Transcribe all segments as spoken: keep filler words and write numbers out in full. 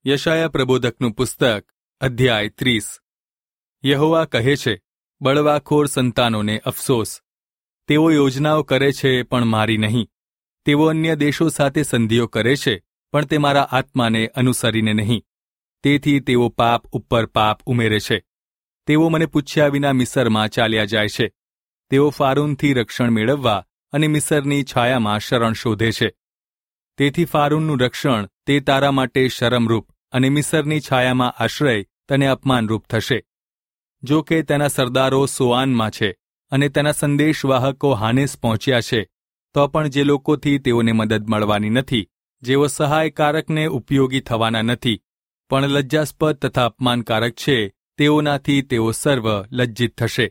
યશાયા પ્રબોધકનું પુસ્તક અધ્યાય ત્રીસ. યહોવા કહે છે, બળવાખોર સંતાનોને અફસોસ. તેઓ યોજનાઓ કરે છે પણ મારી નહીં. તેઓ અન્ય દેશો સાથે સંધિઓ કરે છે પણ તે મારા આત્માને અનુસરીને નહીં. તેથી તેઓ પાપ ઉપર પાપ ઉમેરે છે. તેઓ મને પૂછ્યા વિના મિસરમાં ચાલ્યા જાય છે. તેઓ ફારૂનથી રક્ષણ મેળવવા અને મિસરની છાયામાં શરણ શોધે છે. તેથી ફારૂનનું રક્ષણ તે તારા માટે શરમરૂપ અને મિસરની છાયામાં આશ્રય તને અપમાનરૂપ થશે. જો કે તેના સરદારો સોઆનમાં છે અને તેના સંદેશવાહકો હાનેસ પહોંચ્યા છે, તો પણ જે લોકોથી તેઓને મદદ મળવાની નથી, જેઓ સહાયકારકને ઉપયોગી થવાના નથી, પણ લજ્જાસ્પદ તથા અપમાનકારક છે, તેઓનાથી તેઓ સર્વ લજ્જિત થશે.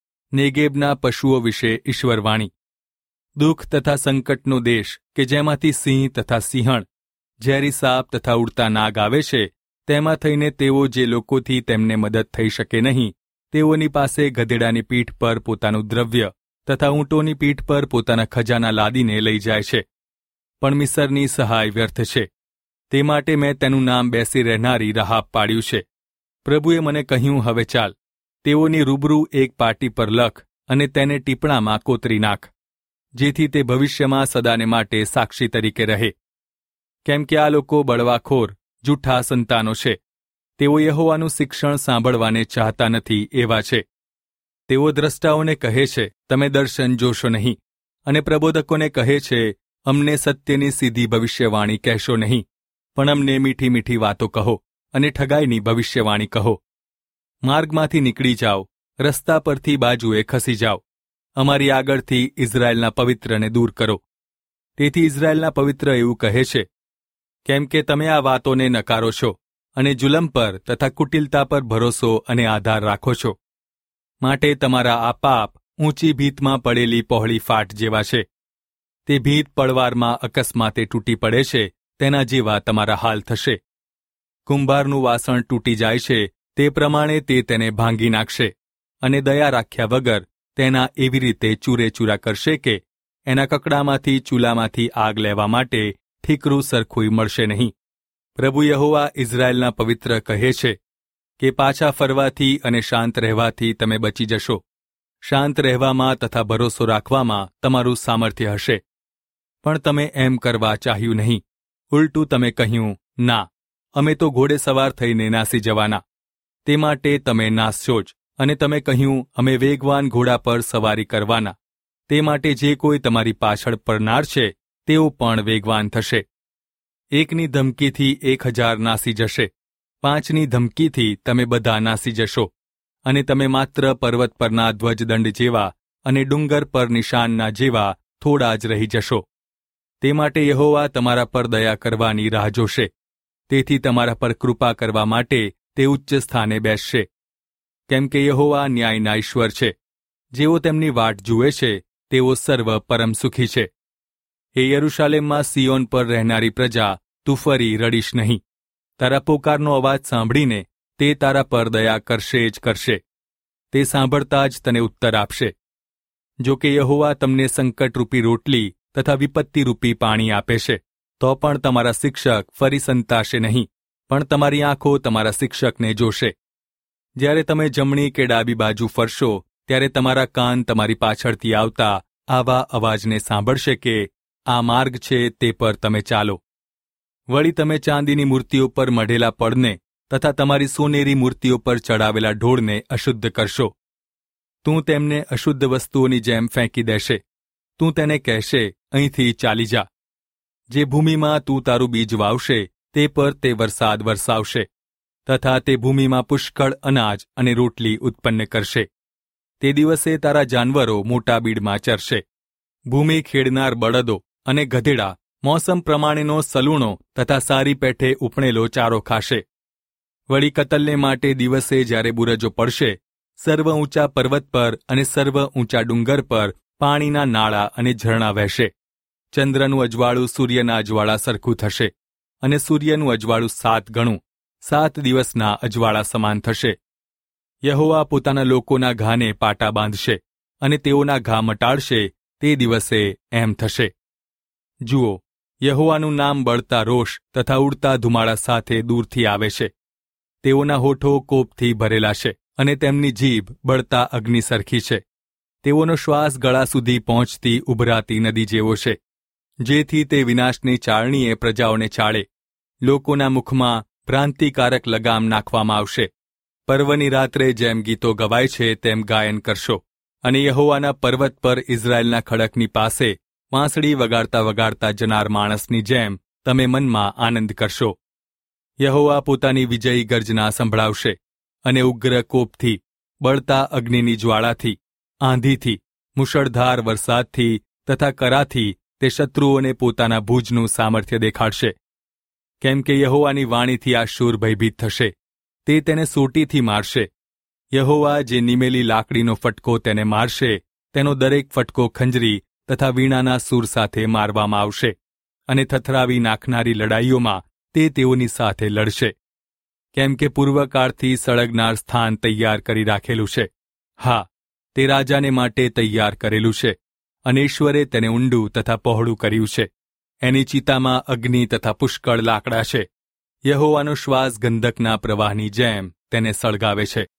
નેગેબના પશુઓ વિશે ઈશ્વરવાણી. દુઃખ તથા સંકટનો દેશ કે જેમાંથી સિંહ તથા સિંહણ, ઝેરી સાપ તથા ઉડતા નાગ આવે છે, તેમાં થઈને તેઓ જે લોકોથી તેમને મદદ થઈ શકે નહીં, તેઓની પાસે ગધેડાની પીઠ પર પોતાનું દ્રવ્ય તથા ઊંટોની પીઠ પર પોતાના ખજાના લાદીને લઈ જાય છે. પણ મિસરની સહાય વ્યર્થ છે. તે માટે મેં તેનું નામ બેસી રહેનારી રાહાબ પાડ્યું છે. પ્રભુએ મને કહ્યું, હવે ચાલ, તેઓની રૂબરૂ એક પાટી પર લખ અને તેને ટીપણામાં કોતરી નાખ, જેથી તે ભવિષ્યમાં સદાને માટે સાક્ષી તરીકે રહે. કેમ કે આ લોકો બળવાખોર, જૂઠા સંતાનો છે. તેઓ યહોવાનું શિક્ષણ સાંભળવાને ચાહતા નથી એવા છે. તેઓ દ્રષ્ટાઓને કહે છે, તમે દર્શન જોશો નહીં, અને પ્રબોધકોને કહે છે, અમને સત્યની સીધી ભવિષ્યવાણી કહેશો નહીં, પણ અમને મીઠી મીઠી વાતો કહો અને ઠગાઈની ભવિષ્યવાણી કહો. માર્ગમાંથી નીકળી જાઓ, રસ્તા પરથી બાજુએ ખસી જાઓ. અમારી આગળથી ઇઝરાયેલના પવિત્રને દૂર કરો. તેથી ઇઝરાયેલના પવિત્ર એવું કહે છે, કેમ કે તમે આ વાતોને નકારો છો અને જુલમ પર તથા કુટિલતા પર ભરોસો અને આધાર રાખો છો. માટે તમારા આ પાપ ઊંચી ભીતમાં પડેલી પહોળી ફાટ જેવા છે. તે ભીત પડવારમાં અકસ્માતે તૂટી પડે છે, તેના જેવા તમારા હાલ થશે. કુંભારનું વાસણ તૂટી જાય છે, તે પ્રમાણે તે તેને ભાંગી નાખશે, અને દયા રાખ્યા વગર તેના એવી રીતે ચૂરેચૂરા કરશે કે એના કકડામાંથી ચૂલામાંથી આગ લેવા માટે ઠીકરું સરખું મળશે નહીં. પ્રભુ યહોવા ઇઝરાયેલના પવિત્ર કહે છે કે પાછા ફરવાથી અને શાંત રહેવાથી તમે બચી જશો. શાંત રહેવામાં તથા ભરોસો રાખવામાં તમારું સામર્થ્ય હશે. પણ તમે એમ કરવા ચાહ્યું નહીં. ઉલટું તમે કહ્યું, ના, અમે તો ઘોડે સવાર થઈને નાસી જવાના. તે માટે તમે નાસશો જ. અને તમે કહ્યું, અમે વેગવાન ઘોડા પર સવારી કરવાના. તે માટે જે કોઈ તમારી પાછળ પડનાર છે, તેઓ પણ વેગવાન થશે. એકની ધમકીથી એક હજાર નાસી જશે. પાંચની ધમકીથી તમે બધા નાસી જશો. અને તમે માત્ર પર્વત પરના ધ્વજદંડ જેવા અને ડુંગર પર નિશાનના જેવા થોડા જ રહી જશો. તે માટે યહોવા તમારા પર દયા કરવાની રાહ જોશે. તેથી તમારા પર કૃપા કરવા માટે તે ઉચ્ચ સ્થાને બેસશે. કેમ કે યહોવા ન્યાયના ઈશ્વર છે. જેઓ તેમની વાટ જુએ છે, તેઓ સર્વ પરમ સુખી છે. હે યરૂશાલેમમાં સિયોન પર રહેનારી પ્રજા, તું ફરી રડીશ નહીં. તારા પોકારનો અવાજ સાંભળીને તે તારા પર દયા કરશે જ કરશે. તે સાંભળતા જ તને ઉત્તર આપશે. જો કે યહોવા તમને સંકટરૂપી રોટલી તથા વિપત્તિરૂપી પાણી આપે છે, તો પણ તમારા શિક્ષક ફરી સંતાશે નહીં, પણ તમારી આંખો તમારા શિક્ષકને જોશે. જ્યારે તમે જમણી કે ડાબી બાજુ ફરશો, ત્યારે તમારા કાન તમારી પાછળથી આવતા આવા અવાજને સાંભળશે કે આ માર્ગ છે, તે પર તમે ચાલો. વળી તમે ચાંદીની મૂર્તિઓ પર મઢેલા પડને તથા તમારી સોનેરી મૂર્તિઓ પર ચડાવેલા ઢોળને અશુદ્ધ કરશો. તું તેમને અશુદ્ધ વસ્તુઓની જેમ ફેંકી દેશે. તું તેને કહેશે, અહીંથી ચાલી જા. જે ભૂમિમાં તું તારું બીજ વાવશે, તે પર તે વરસાદ વરસાવશે, તથા તે ભૂમિમાં પુષ્કળ અનાજ અને રોટલી ઉત્પન્ન કરશે. તે દિવસે તારા જાનવરો મોટા બીડમાં ચરશે. ભૂમિ ખેડનાર બળદો અને ગધેડા મોસમ પ્રમાણેનો સલૂણો તથા સારી પેઠે ઉપણેલો ચારો ખાશે. વળી કતલને માટે દિવસે જ્યારે બુરજો પડશે, સર્વ ઊંચા પર્વત પર અને સર્વ ઊંચા ડુંગર પર પાણીના નાળા અને ઝરણા વહેશે. ચંદ્રનું અજવાળું સૂર્યના અજવાળા સરખું થશે, અને સૂર્યનું અજવાળું સાત ગણું, સાત દિવસના અજવાળા સમાન થશે. યહોવા પોતાના લોકોના ઘાને પાટા બાંધશે, અને તેઓના ઘા મટાડશે. તે દિવસે એમ થશે. જુઓ, યહોવાનું નામ બળતા રોષ તથા ઉડતા ધુમાડા સાથે દૂરથી આવે છે. તેઓના હોઠો કોપથી ભરેલા છે અને તેમની જીભ બળતા અગ્નિ સરખી છે. તેઓનો શ્વાસ ગળા સુધી પહોંચતી ઉભરાતી નદી જેવો છે, જેથી તે વિનાશની ચાળણીએ પ્રજાઓને ચાળે. લોકોના મુખમાં ભ્રાંતિકારક લગામ નાખવામાં આવશે. પર્વની રાત્રે જેમ ગીતો ગવાય છે તેમ ગાયન કરશો, અને યહોવાના પર્વત પર ઇઝરાયેલના ખડકની પાસે વાંસળી વગાડતા વગાડતા જનાર માણસની જેમ તમે મનમાં આનંદ કરશો. યહોવા પોતાની વિજયી ગર્જના સંભળાવશે, અને ઉગ્ર કોપથી, બળતા અગ્નિની જ્વાળાથી, આંધીથી, મુશળધાર વરસાદથી તથા કરાથી તે શત્રુઓને પોતાના ભુજનું સામર્થ્ય દેખાડશે. કેમ કે યહોવાની વાણીથી આ શૂર ભયભીત થશે, તે તેને સોટીથી મારશે. યહોવા જે નિમેલી લાકડીનો ફટકો તેને મારશે, તેનો દરેક ફટકો ખંજરી તથા વીણાના સૂર સાથે મારવામાં આવશે, અને થથરાવી નાખનારી લડાઈઓમાં તે તેઓની સાથે લડશે. કેમ કે પૂર્વકાળથી સળગનાર સ્થાન તૈયાર કરી રાખેલું છે. હા, તે રાજાને માટે તૈયાર કરેલું છે, અને ઈશ્વરે તેને ઊંડું તથા પહોળું કર્યું છે. એની ચિતામાં અગ્નિ તથા પુષ્કળ લાકડા છે. યહોવાનો શ્વાસ ગંધકના પ્રવાહની જેમ તેને સળગાવે છે.